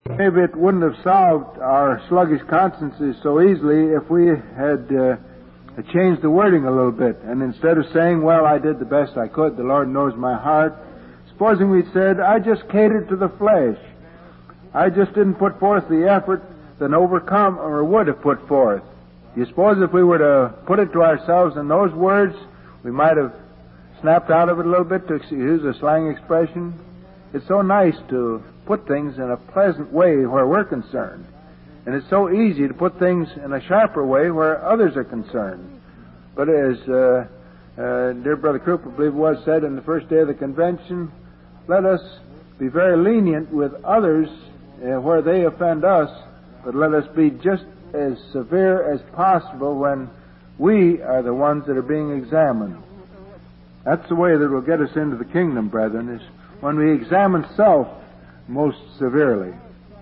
Maybe it wouldn't have solved our sluggish consciences so easily if we had changed the wording a little bit. And instead of saying, well, I did the best I could, the Lord knows my heart, supposing we'd said, I just catered to the flesh. I just didn't put forth the effort that an overcomer would have put forth. Do you suppose if we were to put it to ourselves in those words, we might have snapped out of it a little bit, to use a slang expression? It's so nice to put things in a pleasant way where we're concerned. And it's so easy to put things in a sharper way where others are concerned. But as dear Brother Krupp, I believe it was, said in the first day of the convention, let us be very lenient with others where they offend us, but let us be just as severe as possible when we are the ones that are being examined. That's the way that will get us into the kingdom, brethren, is when we examine self most severely.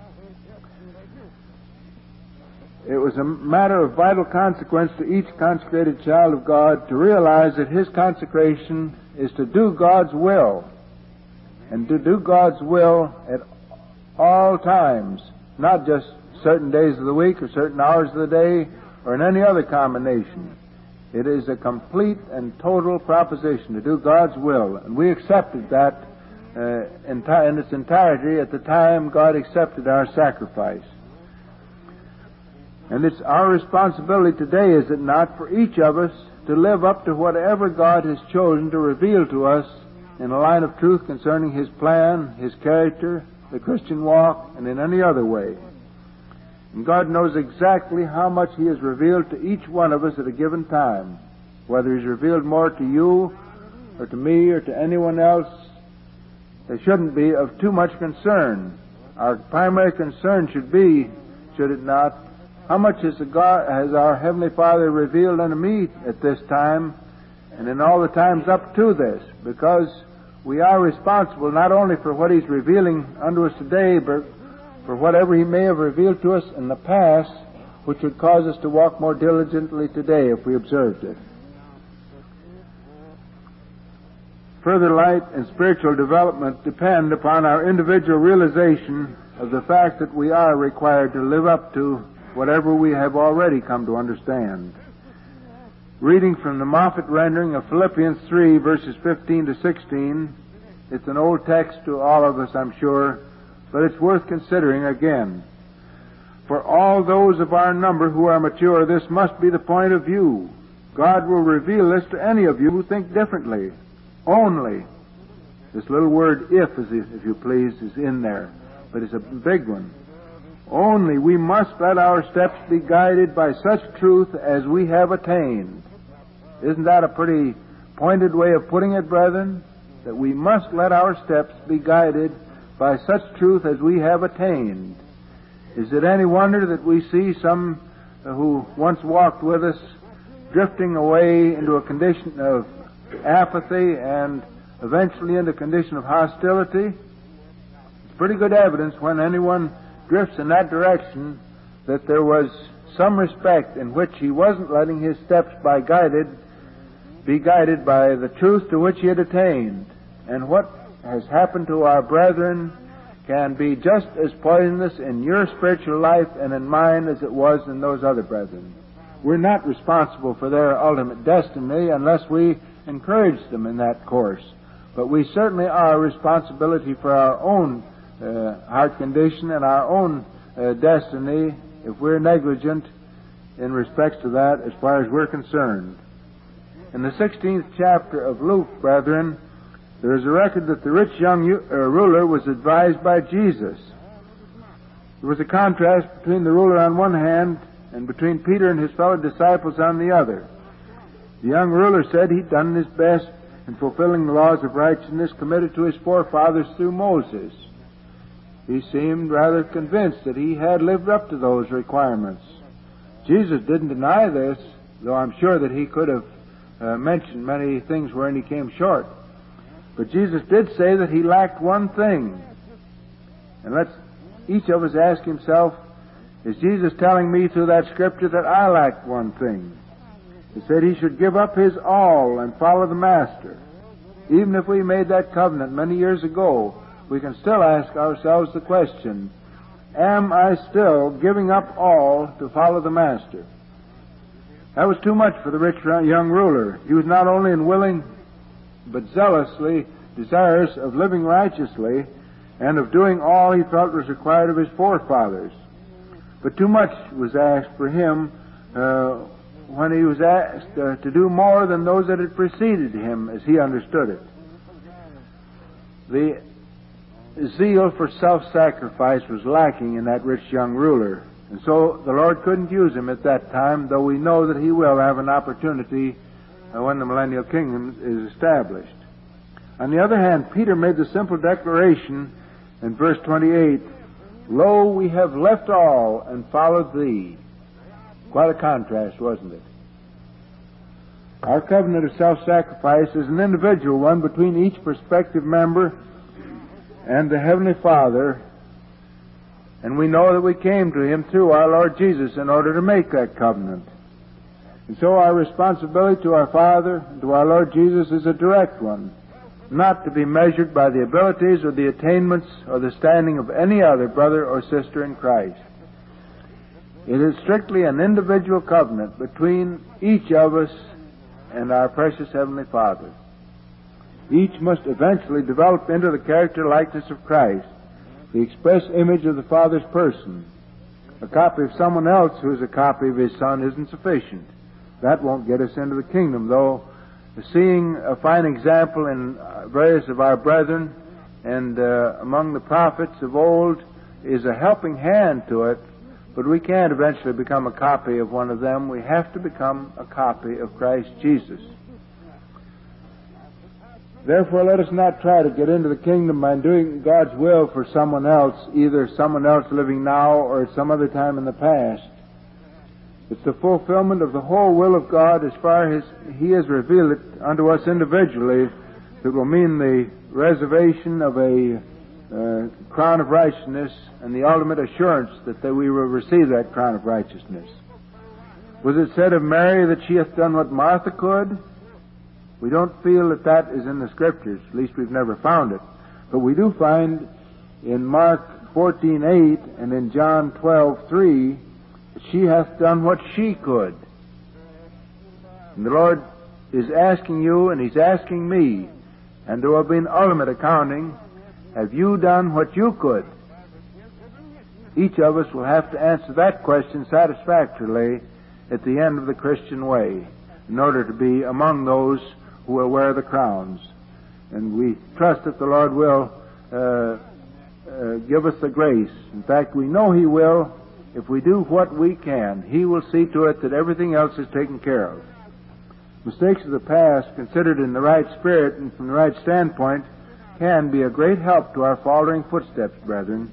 It was a matter of vital consequence to each consecrated child of God to realize that his consecration is to do God's will, and to do God's will at all times, not just certain days of the week or certain hours of the day or in any other combination. It is a complete and total proposition to do God's will, and we accepted that in its entirety at the time God accepted our sacrifice. And it's our responsibility today, is it not, for each of us to live up to whatever God has chosen to reveal to us in a line of truth concerning His plan, His character, the Christian walk, and in any other way. And God knows exactly how much He has revealed to each one of us at a given time. Whether He's revealed more to you, or to me, or to anyone else, it shouldn't be of too much concern. Our primary concern should be, should it not, how much has our Heavenly Father revealed unto me at this time, and in all the times up to this, because we are responsible not only for what He's revealing unto us today, but for whatever He may have revealed to us in the past, which would cause us to walk more diligently today if we observed it. Further light and spiritual development depend upon our individual realization of the fact that we are required to live up to whatever we have already come to understand. Reading from the Moffat rendering of Philippians 3, verses 15 to 16, it's an old text to all of us, I'm sure, but it's worth considering again. For all those of our number who are mature, this must be the point of view. God will reveal this to any of you who think differently. Only, this little word if you please, is in there, but it's a big one. Only we must let our steps be guided by such truth as we have attained. Isn't that a pretty pointed way of putting it, brethren? That we must let our steps be guided by such truth as we have attained. Is it any wonder that we see some who once walked with us drifting away into a condition of apathy and eventually into a condition of hostility? It's pretty good evidence when anyone drifts in that direction that there was some respect in which he wasn't letting his steps be guided by the truth to which he had attained. And what has happened to our brethren can be just as poisonous in your spiritual life and in mine as it was in those other brethren. We're not responsible for their ultimate destiny unless we encourage them in that course. But we certainly are responsibility for our own heart condition and our own destiny if we're negligent in respect to that as far as we're concerned. In the 16th chapter of Luke, brethren, there is a record that the rich young ruler was advised by Jesus. There was a contrast between the ruler on one hand and between Peter and his fellow disciples on the other. The young ruler said he'd done his best in fulfilling the laws of righteousness committed to his forefathers through Moses. He seemed rather convinced that he had lived up to those requirements. Jesus didn't deny this, though I'm sure that he could have mentioned many things wherein he came short. But Jesus did say that he lacked one thing. And let's each of us ask himself, is Jesus telling me through that scripture that I lack one thing? He said he should give up his all and follow the Master. Even if we made that covenant many years ago, we can still ask ourselves the question, am I still giving up all to follow the Master? That was too much for the rich young ruler. He was not only unwilling, but zealously desirous of living righteously and of doing all he felt was required of his forefathers. But too much was asked for him when he was asked to do more than those that had preceded him, as he understood it. The zeal for self-sacrifice was lacking in that rich young ruler. And so the Lord couldn't use him at that time, though we know that he will have an opportunity when the millennial kingdom is established. On the other hand, Peter made the simple declaration in verse 28, "Lo, we have left all and followed thee." Quite a contrast, wasn't it? Our covenant of self-sacrifice is an individual one between each prospective member and the Heavenly Father, and we know that we came to Him through our Lord Jesus in order to make that covenant. And so our responsibility to our Father and to our Lord Jesus is a direct one, not to be measured by the abilities or the attainments or the standing of any other brother or sister in Christ. It is strictly an individual covenant between each of us and our precious Heavenly Father. Each must eventually develop into the character likeness of Christ, the express image of the Father's person. A copy of someone else who is a copy of His Son isn't sufficient. That won't get us into the kingdom, though seeing a fine example in various of our brethren and among the prophets of old is a helping hand to it, but we can't eventually become a copy of one of them. We have to become a copy of Christ Jesus. Therefore, let us not try to get into the kingdom by doing God's will for someone else, either someone else living now or at some other time in the past. It's the fulfillment of the whole will of God as far as He has revealed it unto us individually that will mean the reservation of a crown of righteousness and the ultimate assurance that we will receive that crown of righteousness. Was it said of Mary that she hath done what Martha could? We don't feel that that is in the Scriptures. At least we've never found it. But we do find in Mark 14:8 and in John 12:3 that she hath done what she could. And the Lord is asking you and He's asking me, and there will be an ultimate accounting. Have you done what you could? Each of us will have to answer that question satisfactorily at the end of the Christian way in order to be among those who will wear the crowns. And we trust that the Lord will give us the grace. In fact, we know He will. If we do what we can, He will see to it that everything else is taken care of. Mistakes of the past, considered in the right spirit and from the right standpoint, can be a great help to our faltering footsteps, brethren.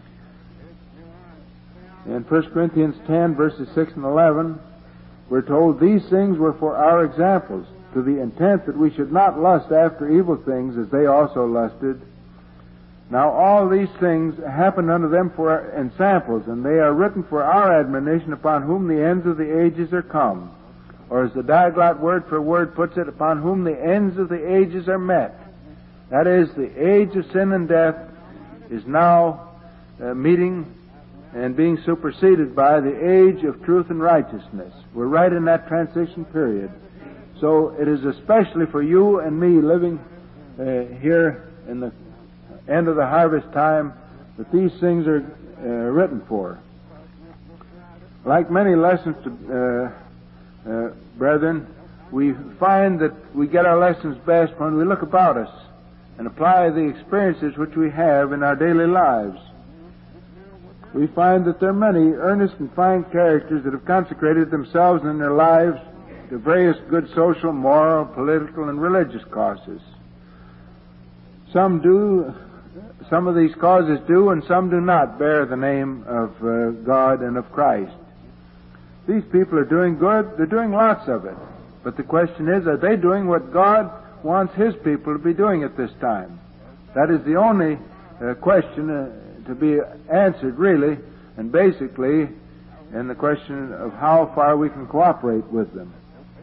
In 1 Corinthians 10, verses 6 and 11, we're told, "These things were for our examples, to the intent that we should not lust after evil things as they also lusted. Now all these things happened unto them for ensamples, and they are written for our admonition, upon whom the ends of the ages are come." Or as the Diaglott word for word puts it, upon whom the ends of the ages are met. That is, the age of sin and death is now meeting and being superseded by the age of truth and righteousness. We're right in that transition period. So it is especially for you and me living here in the end of the harvest time that these things are written for. Like many lessons, brethren, we find that we get our lessons best when we look about us and apply the experiences which we have in our daily lives. We find that there are many earnest and fine characters that have consecrated themselves in their lives to various good social, moral, political, and religious causes. Some of these causes do, and some do not bear the name of God and of Christ. These people are doing good. They're doing lots of it. But the question is, are they doing what God wants His people to be doing at this time? That is the only question to be answered, really, and basically in the question of how far we can cooperate with them.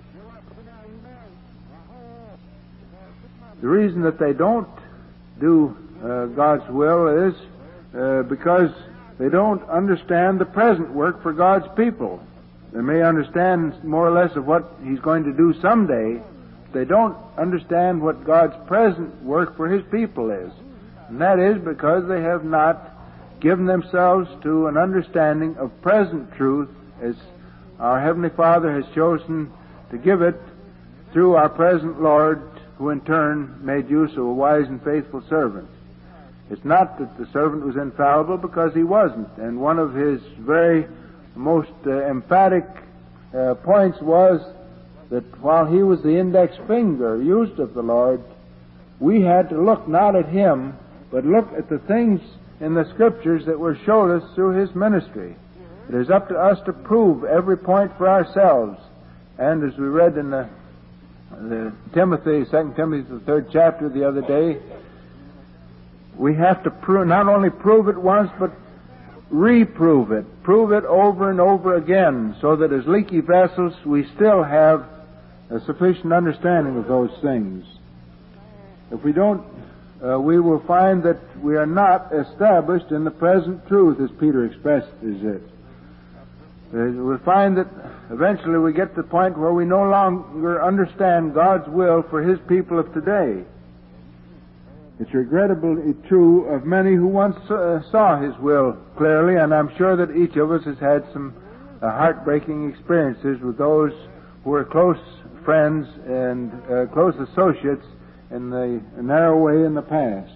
The reason that they don't do God's will is because They don't understand the present work for God's people. They may understand more or less of what He's going to do someday. They don't understand what God's present work for His people is. And that is because they have not given themselves to an understanding of present truth as our Heavenly Father has chosen to give it through our present Lord, who in turn made use of a wise and faithful servant. It's not that the servant was infallible, because he wasn't. And one of his very most emphatic points was that while he was the index finger used of the Lord, we had to look not at him, but look at the things in the Scriptures that were showed us through his ministry. It is up to us to prove every point for ourselves. And as we read in the 2 Timothy, the 3rd chapter the other day, we have to not only prove it once, but reprove it. Prove it over and over again, so that as leaky vessels we still have a sufficient understanding of those things. If we don't, we will find that we are not established in the present truth, as Peter expresses it. We'll find that eventually we get to the point where we no longer understand God's will for His people of today. It's regrettably true of many who once saw His will clearly, and I'm sure that each of us has had some heartbreaking experiences with those who were close friends and close associates in the narrow way in the past.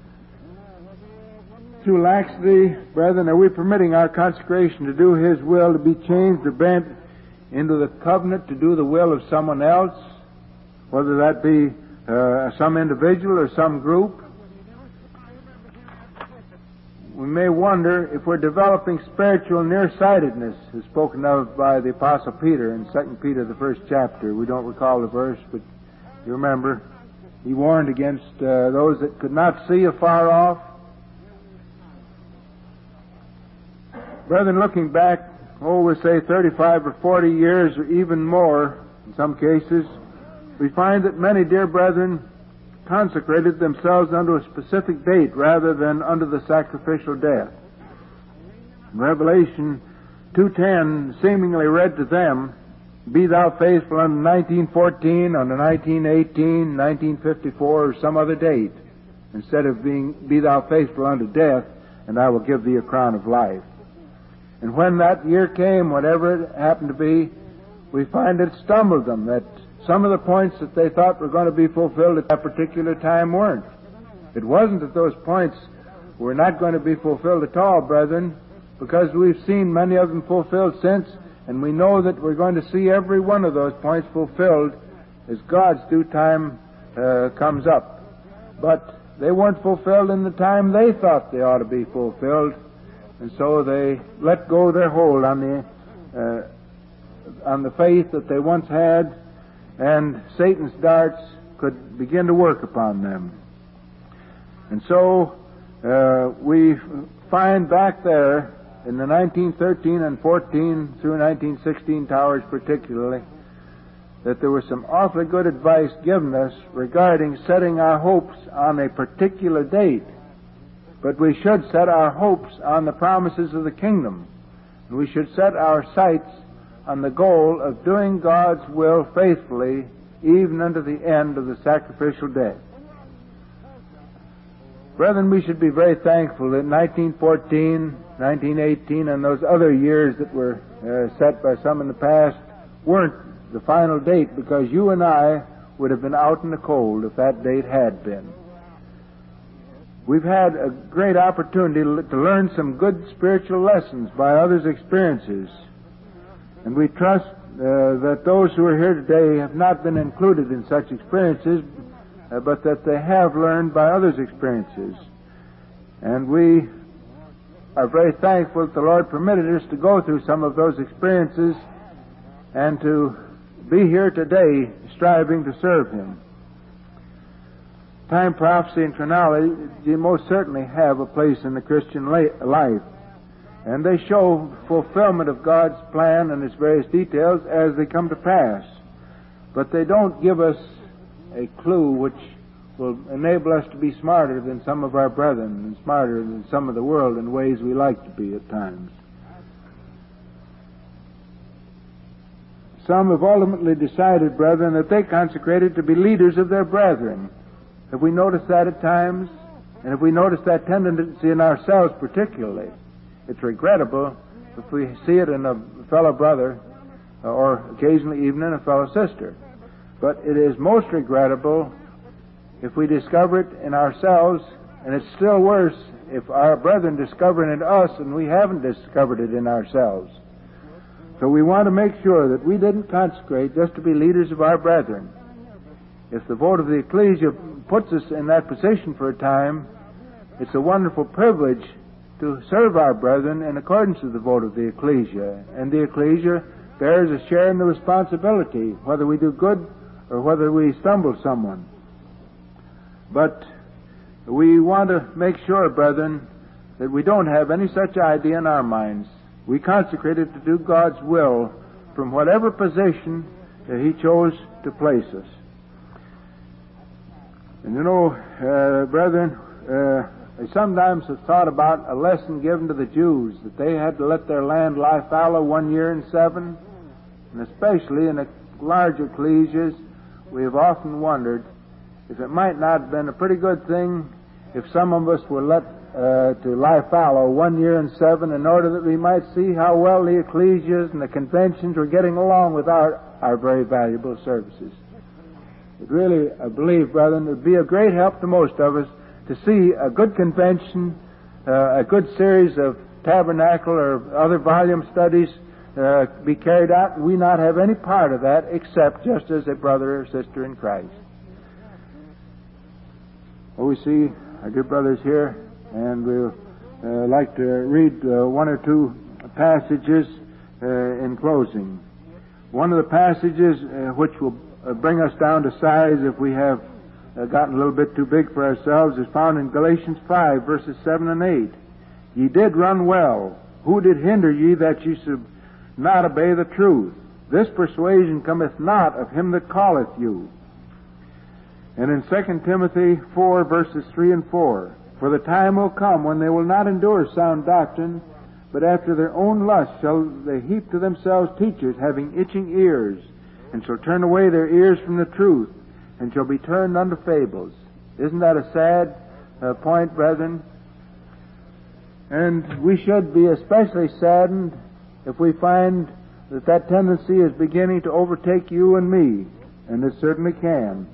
Through laxity, brethren, are we permitting our consecration to do His will to be changed or bent into the covenant to do the will of someone else, whether that be some individual or some group? We may wonder if we're developing spiritual nearsightedness, as spoken of by the Apostle Peter in 2 Peter, the 1st chapter. We don't recall the verse, but you remember, he warned against those that could not see afar off. Brethren, looking back, we say 35 or 40 years or even more in some cases, we find that many dear brethren consecrated themselves unto a specific date rather than unto the sacrificial death. In Revelation 2:10 seemingly read to them, "Be thou faithful unto 1914, unto 1918, 1954, or some other date," instead of "Be thou faithful unto death, and I will give thee a crown of life." And when that year came, whatever it happened to be, we find it stumbled them that some of the points that they thought were going to be fulfilled at that particular time weren't. It wasn't that those points were not going to be fulfilled at all, brethren, because we've seen many of them fulfilled since, and we know that we're going to see every one of those points fulfilled as God's due time comes up. But they weren't fulfilled in the time they thought they ought to be fulfilled, and so they let go their hold on the faith that they once had, and Satan's darts could begin to work upon them. And so we find back there in the 1913 and 14 through 1916 towers particularly, that there was some awfully good advice given us regarding setting our hopes on a particular date. But we should set our hopes on the promises of the kingdom. And we should set our sights on the goal of doing God's will faithfully, even unto the end of the sacrificial death. Brethren, we should be very thankful that 1914, 1918, and those other years that were set by some in the past weren't the final date, because you and I would have been out in the cold if that date had been. We've had a great opportunity to learn some good spiritual lessons by others' experiences. And we trust that those who are here today have not been included in such experiences, but that they have learned by others' experiences. And we are very thankful that the Lord permitted us to go through some of those experiences and to be here today striving to serve Him. Time, prophecy, and chronology most certainly have a place in the Christian life. And they show fulfillment of God's plan and its various details as they come to pass. But they don't give us a clue which will enable us to be smarter than some of our brethren and smarter than some of the world in ways we like to be at times. Some have ultimately decided, brethren, that they consecrated to be leaders of their brethren. Have we noticed that at times? And have we noticed that tendency in ourselves particularly? It's regrettable if we see it in a fellow brother or occasionally even in a fellow sister. But it is most regrettable if we discover it in ourselves, and it's still worse if our brethren discover it in us and we haven't discovered it in ourselves. So we want to make sure that we didn't consecrate just to be leaders of our brethren. If the vote of the ecclesia puts us in that position for a time, it's a wonderful privilege to serve our brethren in accordance with the vote of the ecclesia. And the ecclesia bears a share in the responsibility, whether we do good or whether we stumble someone. But we want to make sure, brethren, that we don't have any such idea in our minds. We consecrated to do God's will from whatever position He chose to place us. And you know, brethren, I sometimes have thought about a lesson given to the Jews, that they had to let their land lie fallow 1 year in 7. And especially in the larger ecclesias, we have often wondered if it might not have been a pretty good thing if some of us were let to lie fallow 1 year in 7 in order that we might see how well the ecclesias and the conventions were getting along without our very valuable services. It really, I believe, brethren, it would be a great help to most of us to see a good convention, a good series of tabernacle or other volume studies be carried out, and we not have any part of that except just as a brother or sister in Christ. Well, we see our dear brothers here, and we'll like to read one or two passages in closing. One of the passages which will bring us down to size if we have gotten a little bit too big for ourselves is found in Galatians 5, verses 7 and 8. Ye did run well. Who did hinder ye that ye should not obey the truth? This persuasion cometh not of him that calleth you. And in 2 Timothy 4, verses 3 and 4, for the time will come when they will not endure sound doctrine, but after their own lust shall they heap to themselves teachers having itching ears, and shall turn away their ears from the truth, and shall be turned unto fables. Isn't that a sad point, brethren? And we should be especially saddened if we find that that tendency is beginning to overtake you and me, and it certainly can.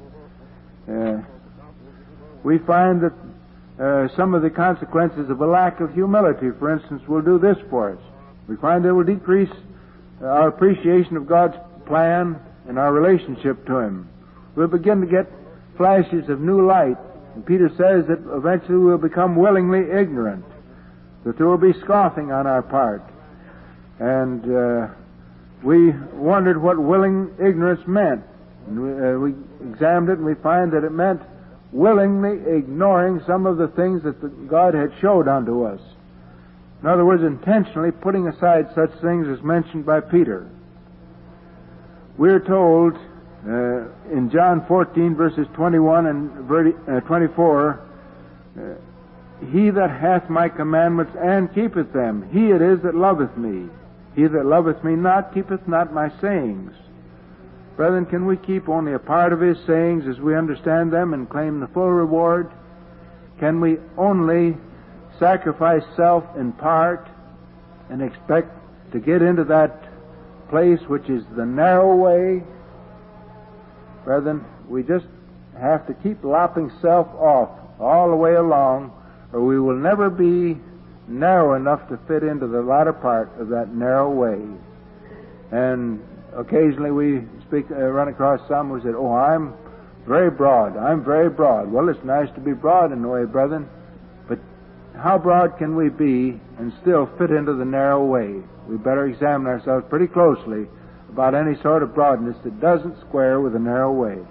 We find that some of the consequences of a lack of humility, for instance, will do this for us. We find it will decrease our appreciation of God's plan and our relationship to Him. We'll begin to get flashes of new light. And Peter says that eventually we'll become willingly ignorant, that there will be scoffing on our part. And we wondered what willing ignorance meant. And we examined it, and we find that it meant willingly ignoring some of the things that God had showed unto us. In other words, intentionally putting aside such things as mentioned by Peter. We're told in John 14, verses 21 and 24, He that hath my commandments and keepeth them, he it is that loveth me. He that loveth me not keepeth not my sayings. Brethren, can we keep only a part of His sayings as we understand them and claim the full reward? Can we only sacrifice self in part and expect to get into that place which is the narrow way? Brethren, we just have to keep lopping self off all the way along, or we will never be narrow enough to fit into the latter part of that narrow way. And occasionally we run across some who said, "Oh, I'm very broad. I'm very broad." Well, it's nice to be broad in a way, brethren, but how broad can we be and still fit into the narrow way? We better examine ourselves pretty closely about any sort of broadness that doesn't square with the narrow way.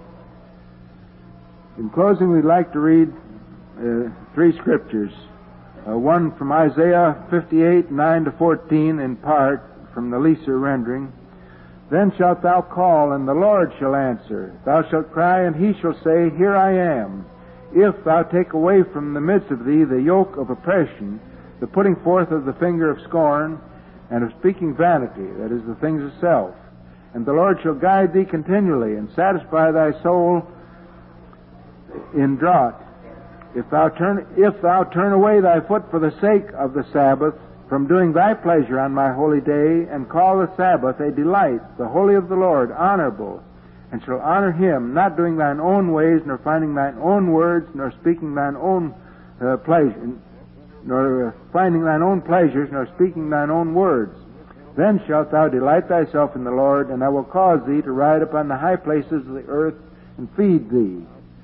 In closing, we'd like to read 3 scriptures. One from Isaiah 58, 9 to 14, in part from the Leeser rendering. Then shalt thou call, and the Lord shall answer. Thou shalt cry, and He shall say, Here I am. if thou take away from the midst of thee the yoke of oppression, the putting forth of the finger of scorn, and of speaking vanity, that is, the things of self. And the Lord shall guide thee continually, and satisfy thy soul in drought. If thou turn away thy foot for the sake of the Sabbath, from doing thy pleasure on my holy day, and call the Sabbath a delight, the holy of the Lord, honorable, and shall honor him, not doing thine own ways, nor finding thine own words, nor speaking thine own pleasure, nor finding thine own pleasures, nor speaking thine own words. Then shalt thou delight thyself in the Lord, and I will cause thee to ride upon the high places of the earth, and feed thee.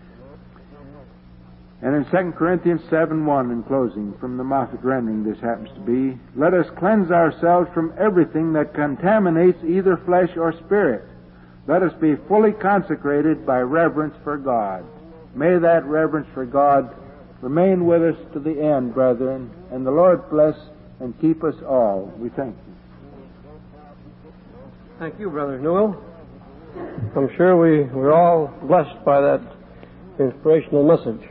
And in 2 Corinthians 7:1, in closing, from the Moffat rendering this happens to be, let us cleanse ourselves from everything that contaminates either flesh or spirit. Let us be fully consecrated by reverence for God. May that reverence for God remain with us to the end, brethren, and the Lord bless and keep us all. We thank you. Thank you, Brother Newell. I'm sure we're all blessed by that inspirational message.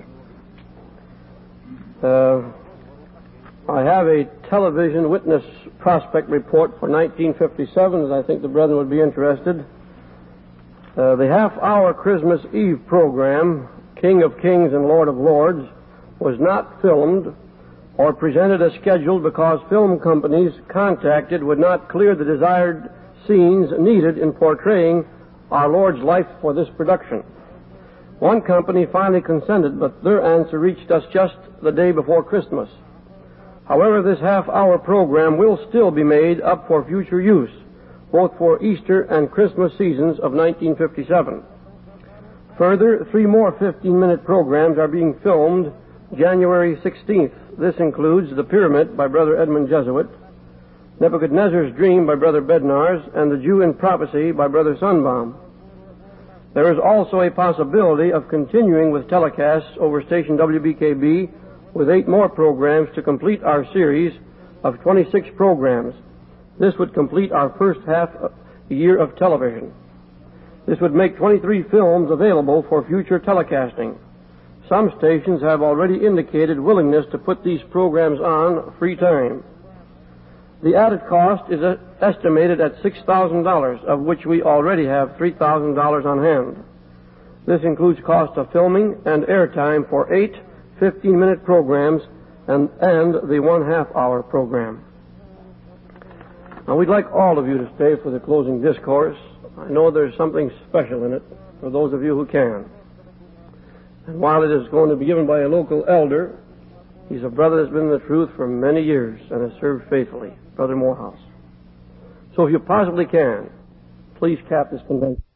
I have a television witness prospect report for 1957, and I think the brethren would be interested. The half-hour Christmas Eve program, King of Kings and Lord of Lords, was not filmed or presented as scheduled because film companies contacted would not clear the desired scenes needed in portraying our Lord's life for this production. One company finally consented, but their answer reached us just the day before Christmas. However, this half-hour program will still be made up for future use, both for Easter and Christmas seasons of 1957. Further, 3 more 15-minute programs are being filmed January 16th. This includes The Pyramid by Brother Edmund Jesuit, Nebuchadnezzar's Dream by Brother Bednarz, and The Jew in Prophecy by Brother Sunbaum. There is also a possibility of continuing with telecasts over station WBKB with 8 more programs to complete our series of 26 programs. This would complete our first half year of television. This would make 23 films available for future telecasting. Some stations have already indicated willingness to put these programs on free time. The added cost is estimated at $6,000, of which we already have $3,000 on hand. This includes cost of filming and airtime for 8 15-minute programs and the 1/2-hour program. Now, we'd like all of you to stay for the closing discourse. I know there's something special in it for those of you who can. And while it is going to be given by a local elder, he's a brother that's been in the truth for many years and has served faithfully, Brother Morehouse. So if you possibly can, please cap this convention.